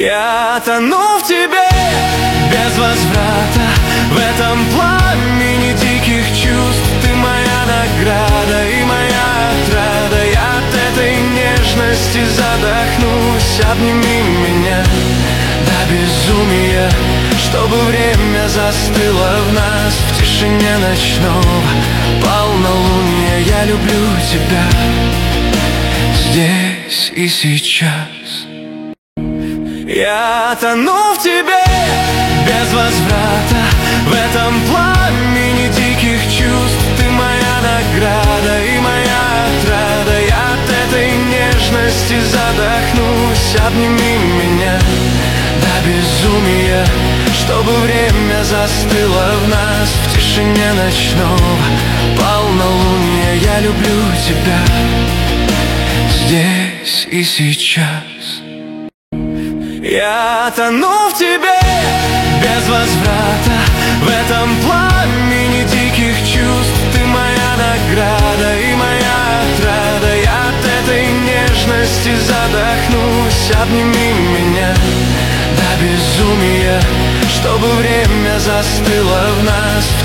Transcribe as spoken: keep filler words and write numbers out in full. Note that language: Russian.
Я тону в тебе без возврата, в этом пламени диких чувств. Ты моя награда и моя отрада. Я от этой нежности задохнусь. Обними меня до безумия, чтобы время застыло в нас. В тишине ночного полнолуния я люблю тебя здесь и сейчас. Я тону в тебе без возврата, в этом пламени диких чувств. Ты моя награда и моя отрада. Я от этой нежности задохнусь. Обними меня до безумия, чтобы время застыло в нас. В тишине ночного полнолуния я люблю тебя здесь и сейчас. Я тону в тебе без возврата, в этом пламени диких чувств. Ты моя награда и моя отрада. Я от этой нежности задохнусь. Обними меня до безумия, чтобы время застыло в нас.